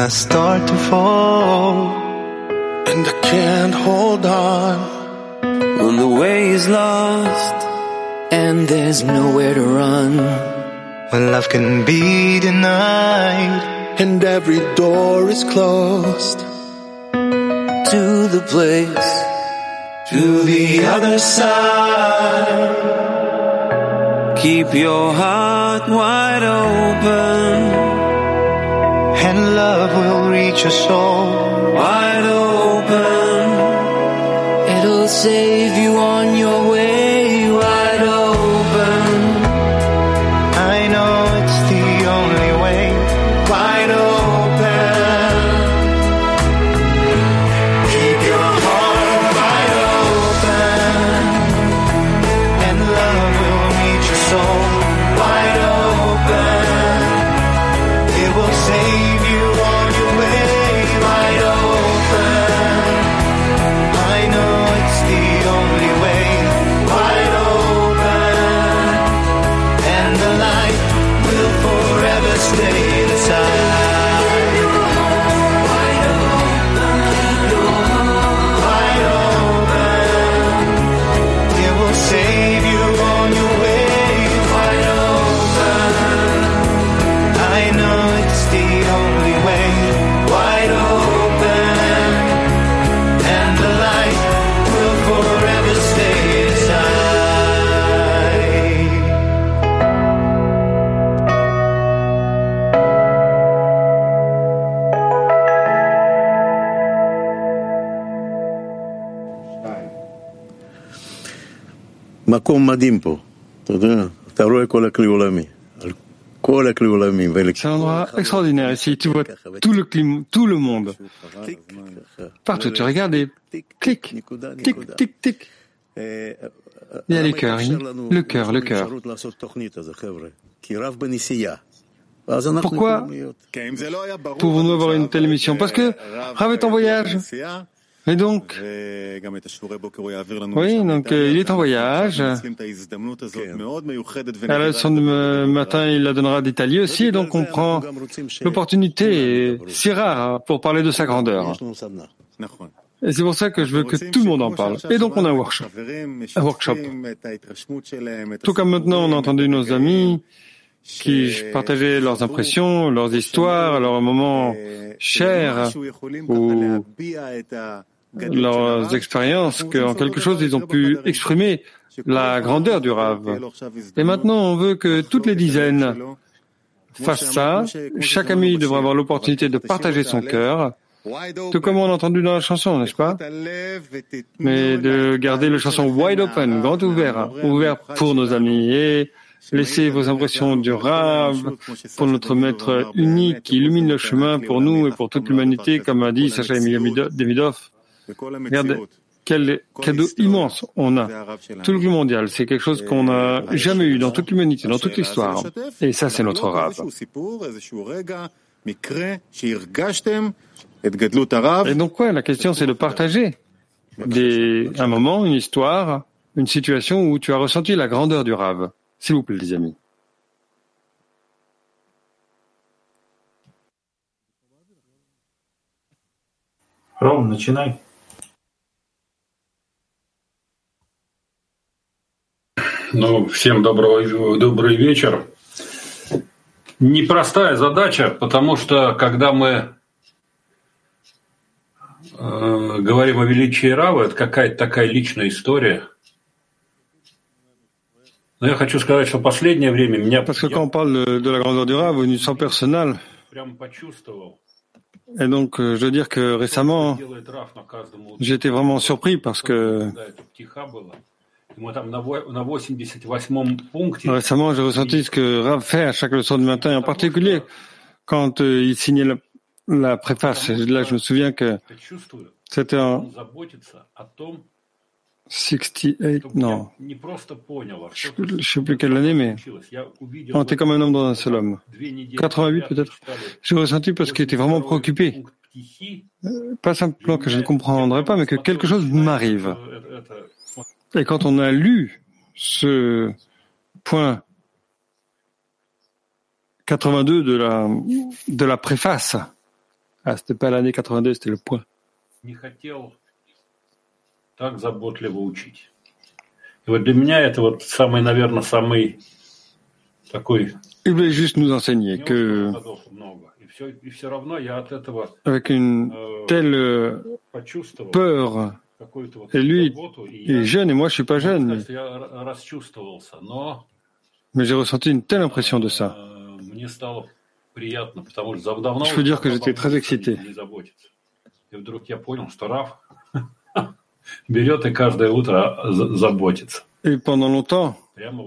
I start to fall, and I can't hold on when the way is lost and there's nowhere to run, when love can be denied and every door is closed, to the place, to the other side. Keep your heart wide open, and love will reach your soul wide open. It'll save you on your way, wide open. I know it's the only way, wide open. Keep your heart wide open, and love will reach your soul wide open. It will save you on your way, wide open. I know it's the only way, wide open. And the light will forever stay inside. Wide open, wide open. It will save you on your way, wide open. I know it's the only way, wide open. And the light will forever stay inside. מקום מדהים פה, אתה יודע, אתה רואה כל הכלי עולמי, על כל הכלי עולמי. C'est un endroit extraordinaire ici. Tu vois tout le climat, tout le monde. Partout, tu regardes et clic, tic, tic, tic. Il y a les cœurs, le cœur, le cœur. Pourquoi pouvons-nous avoir une telle émission? Parce que Rav est en voyage. Et donc, oui, donc euh, il est en voyage. À la leçon de matin, il la donnera d'Italie aussi, et donc on prend l'opportunité si rare pour parler de sa grandeur. Et c'est pour ça que je veux que tout le monde en parle. Et donc on a un workshop. Un workshop. Tout comme maintenant on a entendu nos amis qui partageaient leurs impressions, leurs histoires, leurs moments chers, ou leurs expériences, qu'en quelque chose ils ont pu exprimer la grandeur du Rav. Et maintenant on veut que toutes les dizaines fassent ça. Chaque ami devra avoir l'opportunité de partager son cœur, tout comme on a entendu dans la chanson, n'est-ce pas? Mais de garder la chanson wide open, grand ouvert, ouvert pour nos amis, et laissez vos impressions du Rav pour notre maître unique qui illumine le chemin pour nous et pour toute l'humanité, comme a dit Sacha Demidov. Regarde quel cadeau immense on a. Tout le monde mondial, c'est quelque chose qu'on n'a jamais eu dans toute l'humanité, dans toute l'histoire. Et ça, c'est notre Rav. Et donc, ouais, la question, c'est de partager des, un moment, une histoire, une situation où tu as ressenti la grandeur du Rav. S'il vous plaît, les amis. Ром, начинай. Ну, всем доброго, добрый вечер. Непростая задача, потому что когда мы э, говорим о величии Рава, это какая-то такая личная история. Но я хочу сказать, что в последнее время меня... Parce que quand on parle de, de la grandeur du Rav, une histoire personnelle, et donc je veux dire que récemment, j'ai été vraiment surpris parce que récemment, j'ai ressenti ce que Rav fait à chaque leçon de matin, en particulier quand euh, il signait la, la préface. Et là, je me souviens que c'était en soixante-dix-huit, non, je ne sais plus quelle année, mais on était comme un homme dans un seul homme. quatre-vingt-huit peut-être. J'ai ressenti parce qu'il était vraiment préoccupé. Pas simplement que je ne comprendrais pas, mais que quelque chose m'arrive. Et quand on a lu ce point quatre-vingt-deux de la, de la préface Ah, c'était pas l'année quatre-vingt-deux, c'était le point. Не хотел так заботливо учить. И вот для меня это вот самый, наверное, самый такой... Il voulait juste nous enseigner que, avec une telle peur, et lui est jeune et moi je suis pas jeune, mais j'ai ressenti une telle impression de ça. Je peux dire que j'étais très excité. Et pendant longtemps,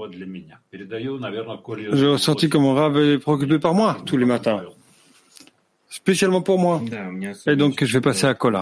j'ai ressenti que mon Rav est préoccupé par moi tous les matins, spécialement pour moi. Et donc je vais passer à Kola.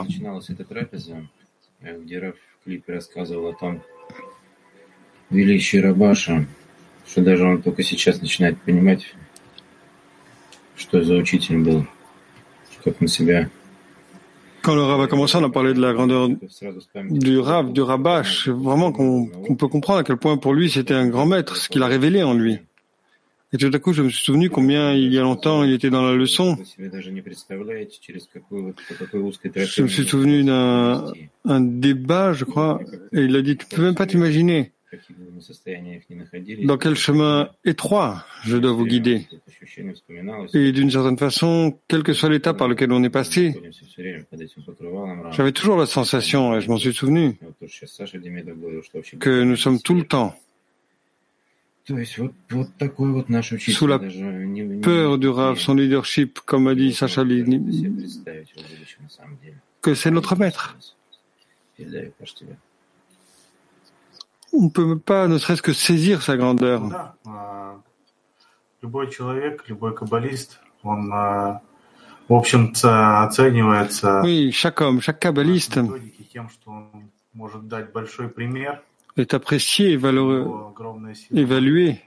Quand le Rav a commencé, on a parlé de la grandeur du Rav, du Rabash, vraiment qu'on, qu'on peut comprendre à quel point pour lui c'était un grand maître, ce qu'il a révélé en lui. Et tout à coup, je me suis souvenu combien il y a longtemps il était dans la leçon. Je me suis souvenu d'un un débat, je crois, et il a dit, tu peux même pas t'imaginer dans quel chemin étroit je dois vous guider. Et d'une certaine façon, quel que soit l'état par lequel on est passé, j'avais toujours la sensation, et je m'en suis souvenu, que nous sommes tout le temps sous la peur du Rav, son leadership, comme a dit Sacha, que c'est notre maître. On ne peut pas ne serait-ce que saisir sa grandeur. Oui, chaque homme, chaque kabbaliste est apprécié et valeureux, évalué.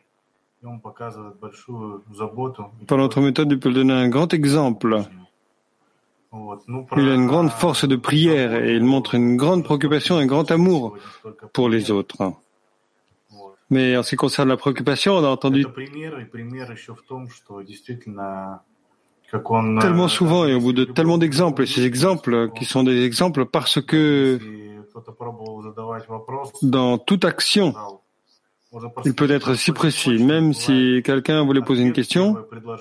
Par notre méthode, il peut donner un grand exemple. Il a une grande force de prière et il montre une grande préoccupation, un grand amour pour les autres. Mais en ce qui concerne la préoccupation, on a entendu tellement souvent et au bout de tellement d'exemples, et ces exemples qui sont des exemples parce que dans toute action, il peut être si précis, même si quelqu'un voulait poser une question.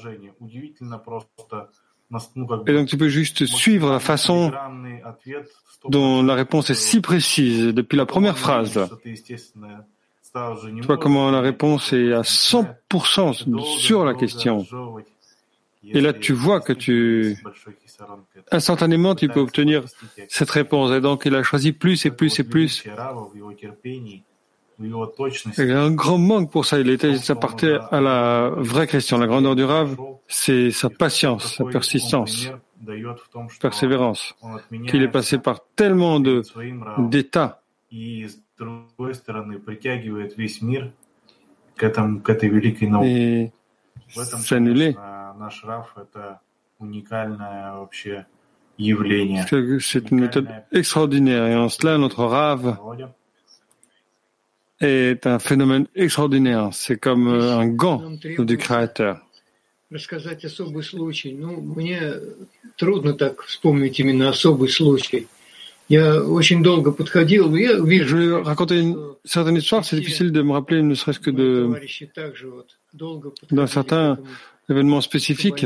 Et donc tu peux juste suivre la façon dont la réponse est si précise depuis la première phrase. Tu vois comment la réponse est à cent pour cent sur la question. Et là tu vois que tu instantanément tu peux obtenir cette réponse. Et donc il a choisi plus et plus et plus. Il y a un grand manque pour ça. Il était, ça partait à la vraie question. La grandeur du Rav, c'est sa patience, sa persistance, persévérance, qu'il est passé par tellement de, d'états. Et s'annuler. C'est une méthode extraordinaire. Et en cela, notre Rav est un phénomène extraordinaire. C'est comme un gant du Créateur. Je vais raconter une certaine histoire. C'est difficile de me rappeler, ne serait-ce que de d'un certain événement spécifique.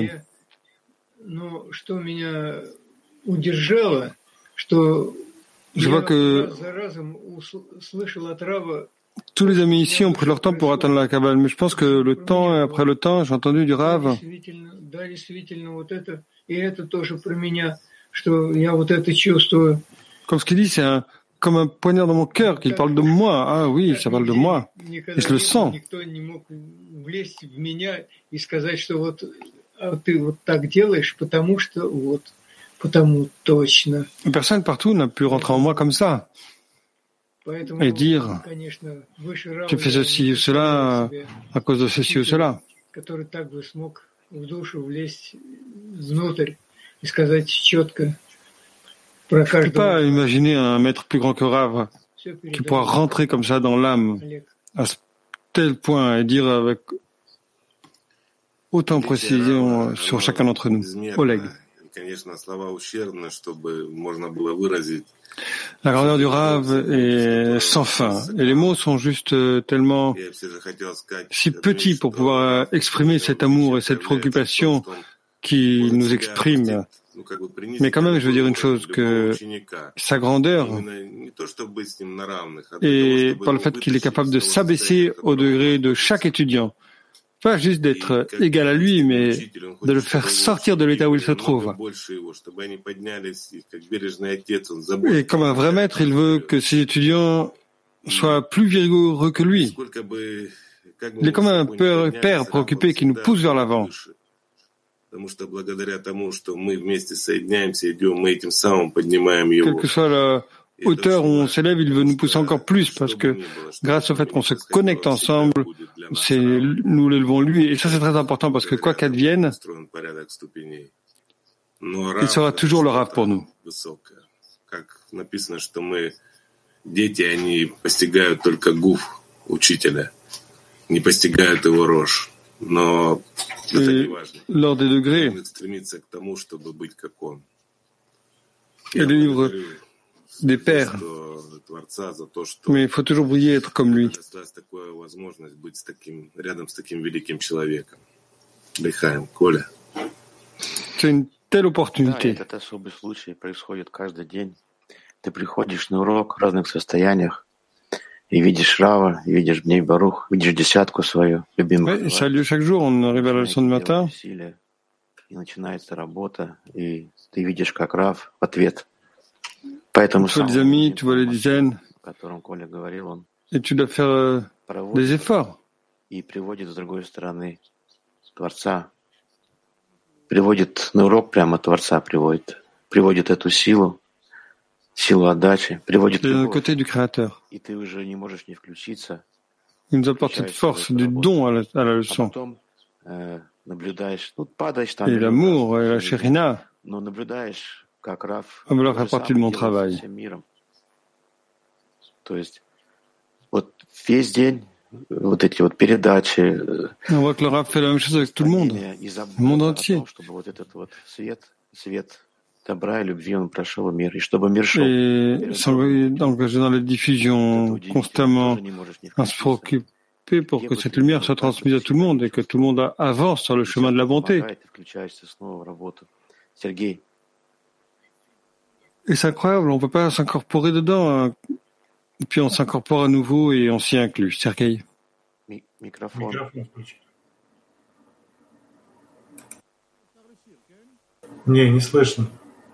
Je vois que tous les amis ici ont pris leur temps pour atteindre la Kabbale, mais je pense que le temps et après le temps, j'ai entendu du Rav. Comme ce qu'il dit, c'est un, comme un poignard dans mon cœur, qu'il parle de moi. Ah oui, ça parle de moi. Et je le sens. Personne partout n'a pu rentrer en moi comme ça et dire tu fais ceci ou cela à cause de ceci ou cela. Je ne peux pas imaginer un maître plus grand que Rav qui pourra rentrer comme ça dans l'âme à tel point et dire avec autant de précision sur chacun d'entre nous. Oleg. La grandeur du Rav est sans fin, et les mots sont juste tellement si petits pour pouvoir exprimer cet amour et cette préoccupation qui nous exprime. Mais quand même, je veux dire une chose, que sa grandeur est par le fait qu'il est capable de s'abaisser au degré de chaque étudiant. Pas juste d'être égal à lui, mais de le faire sortir de l'état où il se trouve. Et comme un vrai maître, il veut que ses étudiants soient plus vigoureux que lui. Il est comme un père, père préoccupé qui nous pousse vers l'avant. Quelle que soit la hauteur où on s'élève, il veut nous pousser encore plus parce que grâce au fait qu'on se connecte ensemble, c'est, nous l'élevons lui. Et ça, c'est très important parce que quoi qu'advienne, il sera toujours le Rav pour nous. Et lors des degrés, et le livre des pères, mais il faut toujours briller, être comme lui. C'est une telle opportunité. И видишь Рава, и видишь Бней Барух, видишь десятку свою, любимую. Oui, ça a lieu chaque jour, on arrive à la leçon du matin. И начинается работа, и ты видишь, как Рав в ответ. Поэтому tu vois les amis, tu vois les dizaines, о котором Коля говорил, он et tu dois faire euh, des efforts. И приводит с другой стороны Творца, приводит на урок прямо Творца, приводит, приводит эту силу, силу отдачи, приводит d'un côté du Créateur. И ты уже не можешь не включиться. Il nous apporte cette force du don à la, à la leçon. Потом, э, наблюдаешь, ну, падаешь там, et l'amour et la Shérina но наблюдаешь, как Рав me leur fait partie de mon travail. всем миром. То есть вот весь день вот эти вот передачи. On voit que le Rav fait la même chose avec tout le monde, le monde entier. Чтобы вот этот вот свет, свет добра и любви, он прошел в мир, и чтобы мир шел. Et s'engager dans la diffusion constamment, à se préoccuper pour que cette lumière soit transmise à tout le monde et que tout le monde avance sur le chemin de la bonté. Et c'est incroyable, on ne peut pas s'incorporer dedans, hein. Et puis on s'incorpore à nouveau et on s'y inclut. Sergueï. Microphone. Не, не слышно.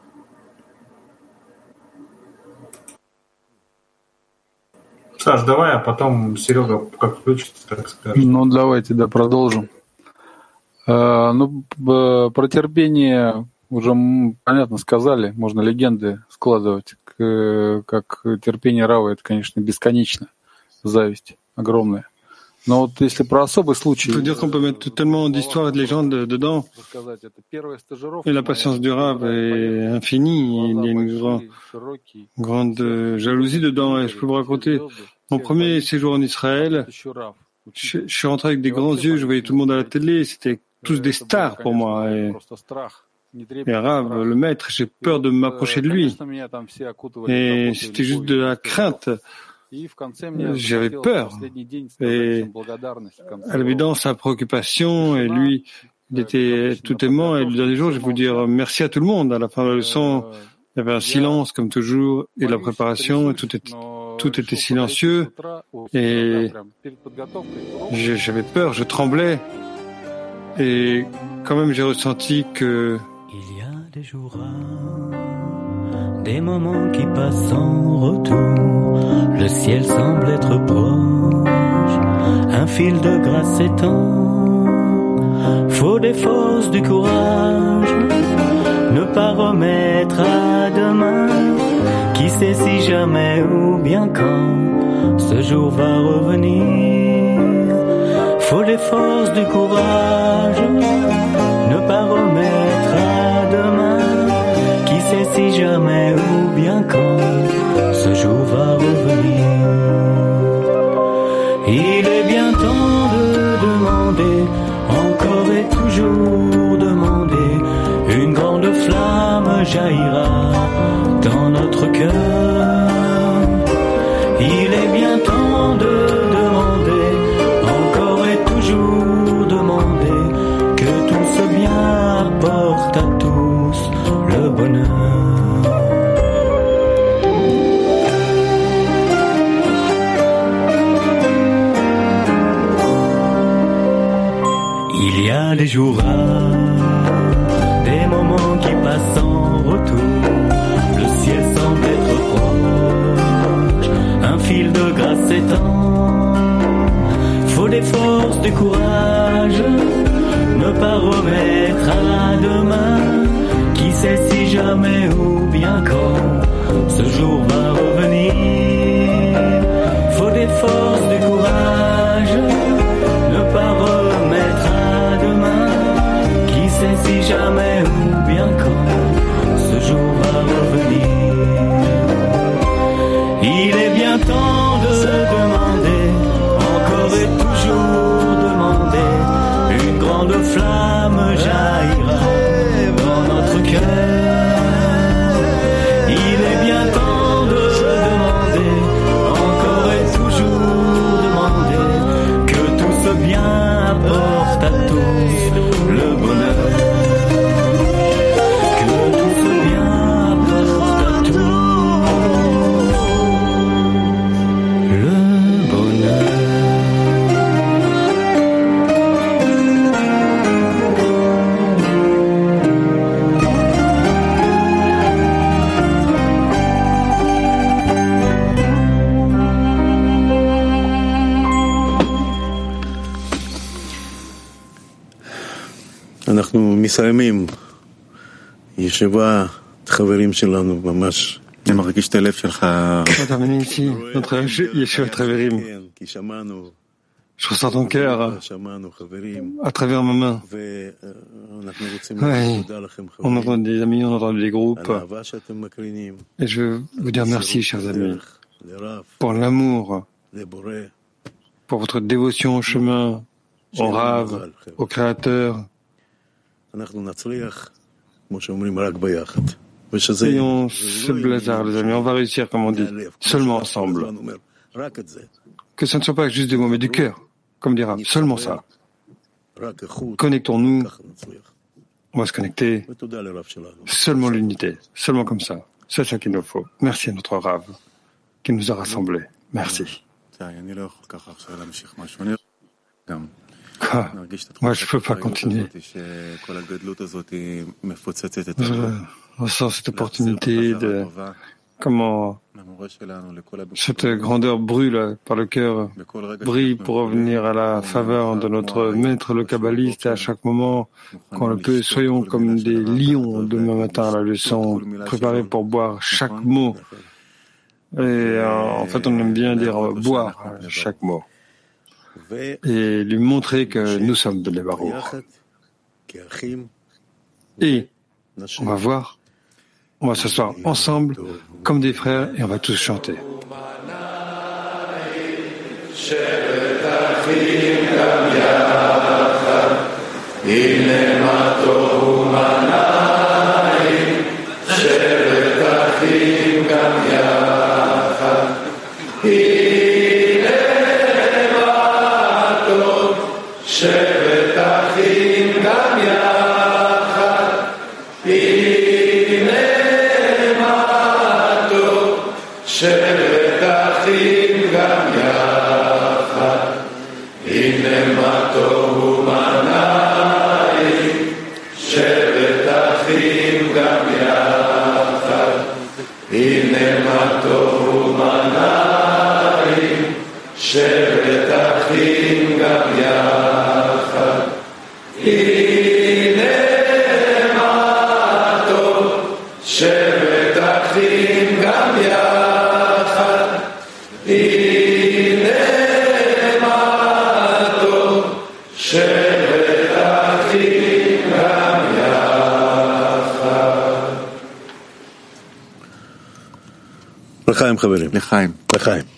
Саш, давай, а потом Серега как включится, так скажет. Ну, давайте, да, продолжим. А, ну, про терпение уже понятно сказали, можно легенды складывать, как терпение Рава, это, конечно, бесконечно, зависть огромная. Но вот если про особый случай... Il faut dire qu'on peut mettre tellement d'histoires et de légendes dedans. Et la patience du Rav est infinie. Il y a une grand, grande jalousie dedans. Et je peux vous raconter mon premier séjour en Israël. Je, je suis rentré avec des grands yeux. Je voyais tout le monde à la télé. C'était tous des stars pour moi. Et, et Rav, le maître, j'ai peur de m'approcher de lui. Et c'était juste de la crainte. J'avais peur. Et à l'évidence, sa préoccupation, et lui, il était tout aimant. Et le dernier jour, je vais vous dire merci à tout le monde. À la fin de la leçon, il y avait un silence, comme toujours, et la préparation, et tout, est, tout était silencieux. Et j'avais peur, je tremblais. Et quand même, j'ai ressenti que... Il y a des jours rares, des moments qui passent sans retour. Le ciel semble être proche, un fil de grâce s'étend. Faut des forces, du courage, ne pas remettre à demain. Qui sait si jamais ou bien quand ce jour va revenir. Faut des forces, du courage, ne pas remettre à demain. Qui sait si jamais ou bien quand ce jour va revenir. Il est bien temps de demander, encore et toujours demander, une grande flamme jaillira dans notre cœur. Il est bien temps de demander, encore et toujours demander, que tout ce bien apporte à tous le bonheur. Il y a des jours rares, des moments qui passent sans retour. Le ciel semble être proche, un fil de grâce s'étend. Faut des forces, du courage, ne pas remettre à demain. Qui sait si jamais ou bien quand ce jour va revenir. Faut des forces, du courage, ne pas remettre à demain. Qui sait si jamais ou bien quand ce jour va revenir. Il est bien temps de demander, encore et toujours demander. Une grande flamme jaillira dans notre cœur. Il est bien temps de demander, encore et toujours demander, que tout ce bien apporte à tous le bonheur. Que tout ce bien apporte à tous le bonheur. אנחנו מסיימים ישיבה חברים שלנו ממש. אני מרגיש את הלב שלך. On termine ici notre Yeshivat Chaverim. Je ressens ton cœur à travers ma main. Oui, on entend des amis, on entend des groupes. Et je veux vous dire merci, chers amis, pour l'amour, pour votre dévotion au chemin, au Rav, au Créateur. Soyons ce blazard, les amis, on va réussir, comme on dit, seulement ensemble. Que ce ne soit pas juste des mots, mais du cœur, comme dira, seulement ça. Connectons-nous, on va se connecter, seulement l'unité, seulement comme ça. C'est ça qu'il nous faut. Merci à notre Rav, qui nous a rassemblés. Merci. Ah, moi, je ne peux pas continuer. Je ressens cette opportunité de comment cette grandeur brûle par le cœur, brille pour revenir à la faveur de notre maître le kabbaliste. À chaque moment, quand on le peut, soyons comme des lions demain matin à la leçon, préparés pour boire chaque mot. Et en fait, on aime bien dire boire chaque mot. Et lui montrer que nous sommes de l'Ebarour. Et on va voir, on va s'asseoir ensemble comme des frères et on va tous chanter. שבט אחים גם יחד, הנה מה טוב. שבט אחים גם יחד, הנה מה טוב ומה נעים. שבט אחים גם יחד, הנה מה טוב ומה נעים. שבט אחים גם יחד, הנה מה טוב. שבט אחים גם יחד, הנה מה טוב. שבט אחים גם יחד. לחיים חברים. לחיים. לחיים.